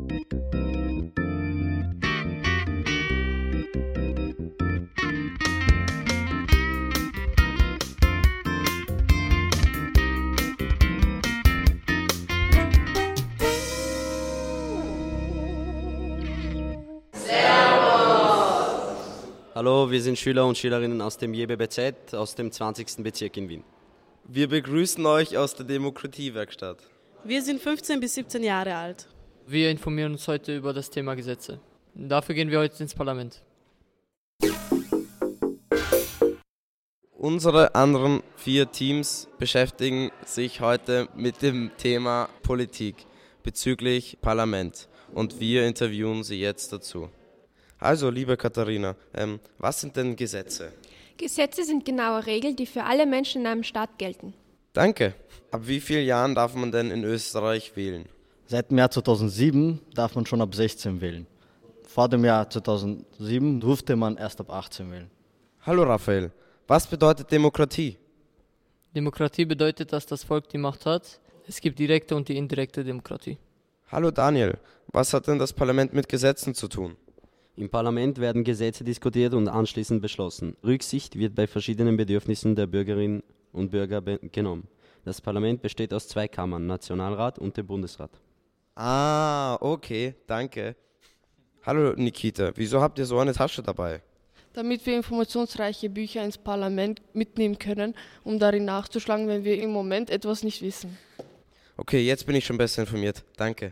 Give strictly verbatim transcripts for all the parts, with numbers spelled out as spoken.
Hallo, wir sind Schüler und Schülerinnen aus dem J B B Z, aus dem zwanzigsten Bezirk in Wien. Wir begrüßen euch aus der Demokratiewerkstatt. Wir sind fünfzehn bis siebzehn Jahre alt. Wir informieren uns heute über das Thema Gesetze. Dafür gehen wir heute ins Parlament. Unsere anderen vier Teams beschäftigen sich heute mit dem Thema Politik bezüglich Parlament und wir interviewen sie jetzt dazu. Also, liebe Katharina, ähm, was sind denn Gesetze? Gesetze sind genaue Regeln, die für alle Menschen in einem Staat gelten. Danke. Ab wie vielen Jahren darf man denn in Österreich wählen? Seit dem Jahr zweitausendsieben darf man schon ab sechzehn wählen. Vor dem Jahr zweitausendsieben durfte man erst ab achtzehn wählen. Hallo Raphael, was bedeutet Demokratie? Demokratie bedeutet, dass das Volk die Macht hat. Es gibt direkte und die indirekte Demokratie. Hallo Daniel, was hat denn das Parlament mit Gesetzen zu tun? Im Parlament werden Gesetze diskutiert und anschließend beschlossen. Rücksicht wird bei verschiedenen Bedürfnissen der Bürgerinnen und Bürger be- genommen. Das Parlament besteht aus zwei Kammern, Nationalrat und dem Bundesrat. Ah, okay, danke. Hallo Nikita, wieso habt ihr so eine Tasche dabei? Damit wir informationsreiche Bücher ins Parlament mitnehmen können, um darin nachzuschlagen, wenn wir im Moment etwas nicht wissen. Okay, jetzt bin ich schon besser informiert. Danke.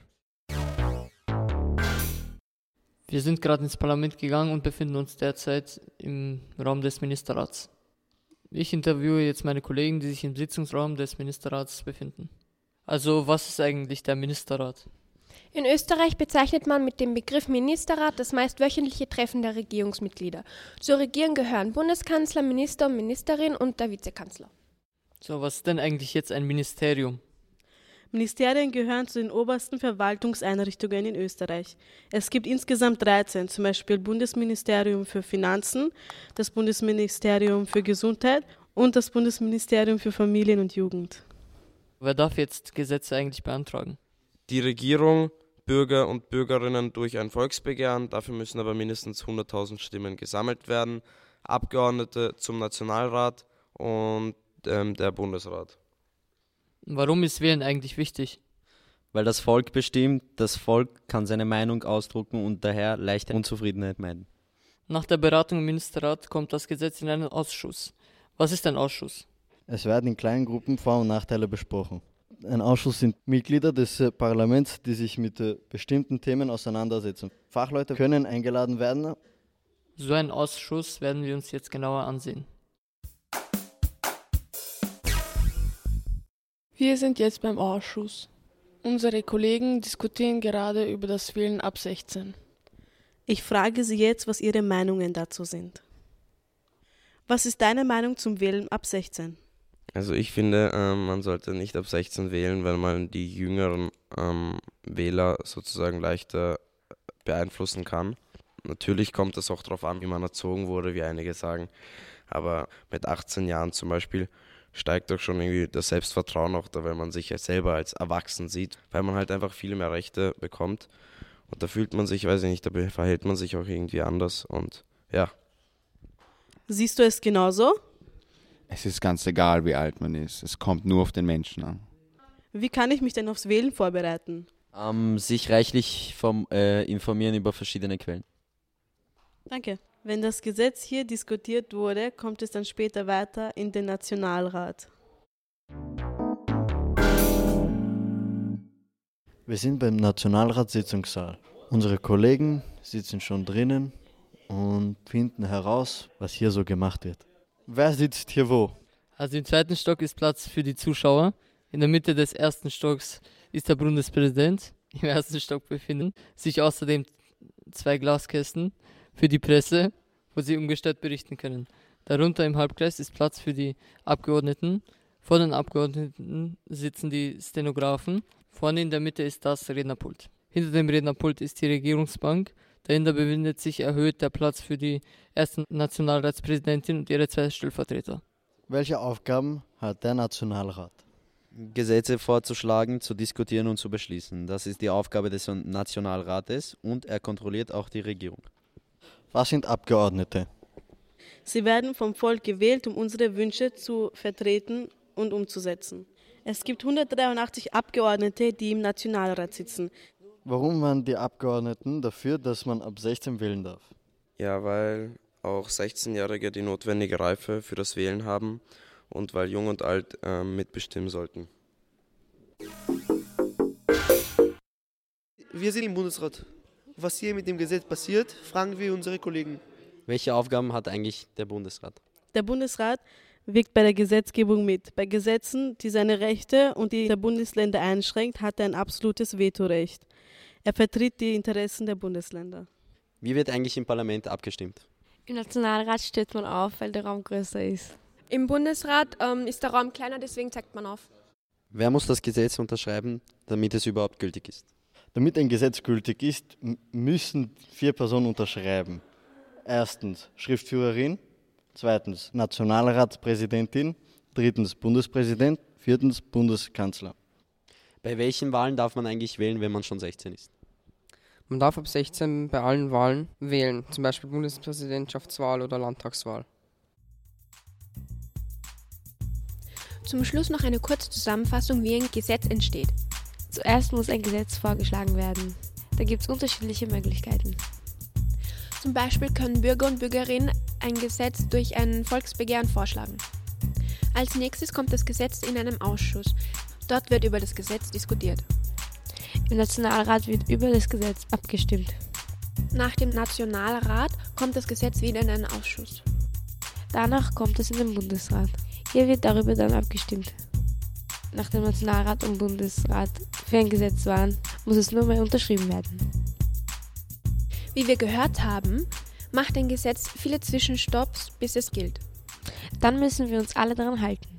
Wir sind gerade ins Parlament gegangen und befinden uns derzeit im Raum des Ministerrats. Ich interviewe jetzt meine Kollegen, die sich im Sitzungsraum des Ministerrats befinden. Also, was ist eigentlich der Ministerrat? In Österreich bezeichnet man mit dem Begriff Ministerrat das meist wöchentliche Treffen der Regierungsmitglieder. Zur Regierung gehören Bundeskanzler, Minister und Ministerin und der Vizekanzler. So, was ist denn eigentlich jetzt ein Ministerium? Ministerien gehören zu den obersten Verwaltungseinrichtungen in Österreich. Es gibt insgesamt dreizehn, zum Beispiel Bundesministerium für Finanzen, das Bundesministerium für Gesundheit und das Bundesministerium für Familien und Jugend. Wer darf jetzt Gesetze eigentlich beantragen? Die Regierung, Bürger und Bürgerinnen durch ein Volksbegehren, dafür müssen aber mindestens hunderttausend Stimmen gesammelt werden, Abgeordnete zum Nationalrat und ähm, der Bundesrat. Warum ist Wählen eigentlich wichtig? Weil das Volk bestimmt, das Volk kann seine Meinung ausdrucken und daher leichte Unzufriedenheit meiden. Nach der Beratung im Ministerrat kommt das Gesetz in einen Ausschuss. Was ist ein Ausschuss? Es werden in kleinen Gruppen Vor- und Nachteile besprochen. Ein Ausschuss sind Mitglieder des äh, Parlaments, die sich mit äh, bestimmten Themen auseinandersetzen. Fachleute können eingeladen werden. So einen Ausschuss werden wir uns jetzt genauer ansehen. Wir sind jetzt beim Ausschuss. Unsere Kollegen diskutieren gerade über das Wählen ab sechzehn. Ich frage Sie jetzt, was Ihre Meinungen dazu sind. Was ist deine Meinung zum Wählen ab sechzehn? Also ich finde, ähm, man sollte nicht ab sechzehn wählen, weil man die jüngeren ähm, Wähler sozusagen leichter beeinflussen kann. Natürlich kommt es auch darauf an, wie man erzogen wurde, wie einige sagen. Aber mit achtzehn Jahren zum Beispiel steigt doch schon irgendwie das Selbstvertrauen auch da, wenn man sich ja selber als erwachsen sieht, weil man halt einfach viel mehr Rechte bekommt. Und da fühlt man sich, weiß ich nicht, da verhält man sich auch irgendwie anders und ja. Siehst du es genauso? Es ist ganz egal, wie alt man ist. Es kommt nur auf den Menschen an. Wie kann ich mich denn aufs Wählen vorbereiten? Ähm, sich reichlich vom, äh, informieren über verschiedene Quellen. Danke. Wenn das Gesetz hier diskutiert wurde, kommt es dann später weiter in den Nationalrat. Wir sind beim Nationalratssitzungssaal. Unsere Kollegen sitzen schon drinnen und finden heraus, was hier so gemacht wird. Wer sitzt hier wo? Also im zweiten Stock ist Platz für die Zuschauer. In der Mitte des ersten Stocks ist der Bundespräsident. Im ersten Stock befinden sich außerdem zwei Glaskästen für die Presse, wo sie ungestört berichten können. Darunter im Halbkreis ist Platz für die Abgeordneten. Vor den Abgeordneten sitzen die Stenografen. Vorne in der Mitte ist das Rednerpult. Hinter dem Rednerpult ist die Regierungsbank. Dahinter befindet sich erhöht der Platz für die erste Nationalratspräsidentin und ihre zwei Stellvertreter. Welche Aufgaben hat der Nationalrat? Gesetze vorzuschlagen, zu diskutieren und zu beschließen. Das ist die Aufgabe des Nationalrates und er kontrolliert auch die Regierung. Was sind Abgeordnete? Sie werden vom Volk gewählt, um unsere Wünsche zu vertreten und umzusetzen. Es gibt hundertdreiundachtzig Abgeordnete, die im Nationalrat sitzen. Warum waren die Abgeordneten dafür, dass man ab sechzehn wählen darf? Ja, weil auch sechzehnjährige die notwendige Reife für das Wählen haben und weil Jung und Alt äh, mitbestimmen sollten. Wir sind im Bundesrat. Was hier mit dem Gesetz passiert, fragen wir unsere Kollegen. Welche Aufgaben hat eigentlich der Bundesrat? Der Bundesrat wirkt bei der Gesetzgebung mit. Bei Gesetzen, die seine Rechte und die der Bundesländer einschränkt, hat er ein absolutes Vetorecht. Er vertritt die Interessen der Bundesländer. Wie wird eigentlich im Parlament abgestimmt? Im Nationalrat steht man auf, weil der Raum größer ist. Im Bundesrat ähm, ist der Raum kleiner, deswegen zeigt man auf. Wer muss das Gesetz unterschreiben, damit es überhaupt gültig ist? Damit ein Gesetz gültig ist, m- müssen vier Personen unterschreiben. Erstens Schriftführerin, zweitens Nationalratspräsidentin, drittens Bundespräsident, viertens Bundeskanzler. Bei welchen Wahlen darf man eigentlich wählen, wenn man schon sechzehn ist? Man darf ab sechzehn bei allen Wahlen wählen, zum Beispiel Bundespräsidentschaftswahl oder Landtagswahl. Zum Schluss noch eine kurze Zusammenfassung, wie ein Gesetz entsteht. Zuerst muss ein Gesetz vorgeschlagen werden. Da gibt es unterschiedliche Möglichkeiten. Zum Beispiel können Bürger und Bürgerinnen ein Gesetz durch ein Volksbegehren vorschlagen. Als nächstes kommt das Gesetz in einem Ausschuss. Dort wird über das Gesetz diskutiert. Im Nationalrat wird über das Gesetz abgestimmt. Nach dem Nationalrat kommt das Gesetz wieder in einen Ausschuss. Danach kommt es in den Bundesrat. Hier wird darüber dann abgestimmt. Nach dem Nationalrat und Bundesrat für ein Gesetz waren, muss es nur mehr unterschrieben werden. Wie wir gehört haben, macht ein Gesetz viele Zwischenstopps, bis es gilt. Dann müssen wir uns alle daran halten.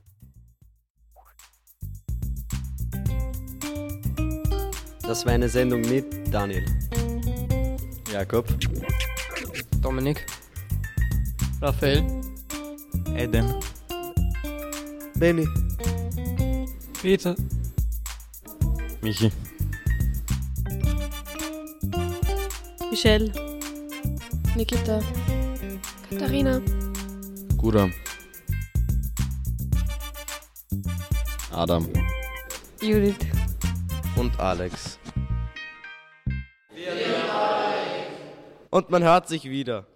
Das war eine Sendung mit Daniel, Jakob, Dominik, Raphael, Eden, Benny, Peter, Michi, Michelle, Nikita, Katharina, Guram, Adam. Judith. Und Alex. Und man hört sich wieder.